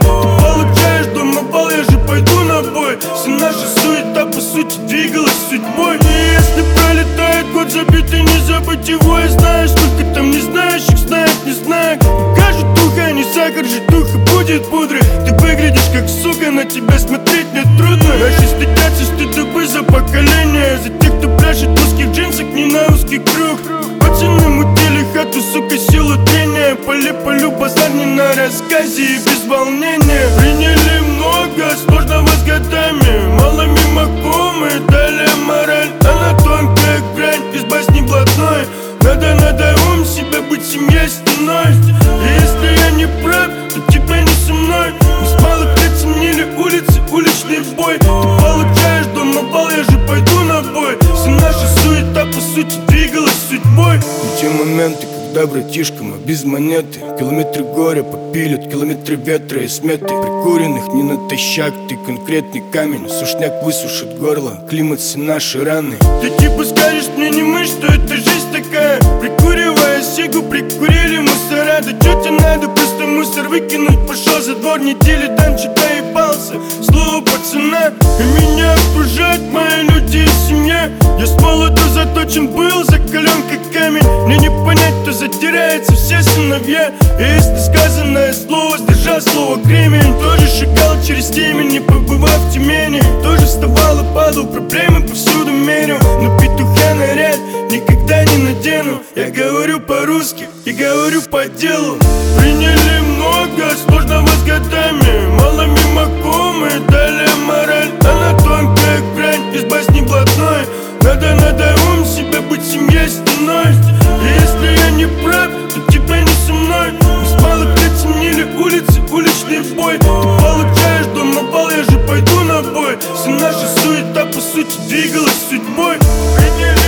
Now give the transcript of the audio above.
Ты получаешь дома бал, я же пойду на бой. Вся наша суета по сути двигалась судьбой. И если пролетает год забитый, не забыть его. И знаешь, сколько там не знающих знает, не знаю. Кажут ухо, не сахар, житуха будет пудрой. Ты выглядишь как сука, на тебя смотреть мне трудно. Наши стыдятся, стыдобы за поколение. За тех, кто пляшет в узких джинсах, не на узкий круг. Пацаны мутили хату, сука, силу трения. Полю базар не на рассказе и без волнения. Приняли много сложного с годами. Мало мимо комы, дали мораль. Она тонкая грань из басни блатной. Надо ум себя быть семьей стеной. И если я не прав, то тебя не со мной. Мы с малых лет ценили улицы, уличный бой. Ты получаешь дома бал, я же пойду на бой. Вся наша суета по сути двигалась судьбой. И те моменты, когда, братишка, мы без монеты. Километры горя попилят, километры ветра и сметы. Прикуренных не натощак, ты конкретный камень. Сушняк высушит горло, климат все наши раны. Ты типа скажешь мне не мы, что это жизнь такая. Прикуривая сигу, прикурили мусора. Да чё тебе надо, просто мусор выкинуть. Пошел за двор, недели там что-то ебался. Слово пацана, и меня окружают мои люди и семья. Я с молоду заточен был, закален как камень. Мне не понять, кто затеряется, все сыновья. И если сказанное слово, сдержал слово кремень. Тоже шагал через темень, не побывав в Тюмени. Тоже вставал и падал, проблемы повсюду мерил. Но петуха наряд никогда не надену. Я говорю по-русски и говорю по делу. Приняли много сложного с годами. Мало мимо комы, дали мораль. Она тонкая грань из басни блатной. Надо ум себя быть семьей стеной. И если я не прав, то тебя не со мной. Мы с малых лет ценили улицы, уличный бой. Ты получаешь дома бал, я же пойду на бой. Вся наша суета по сути двигалась судьбой.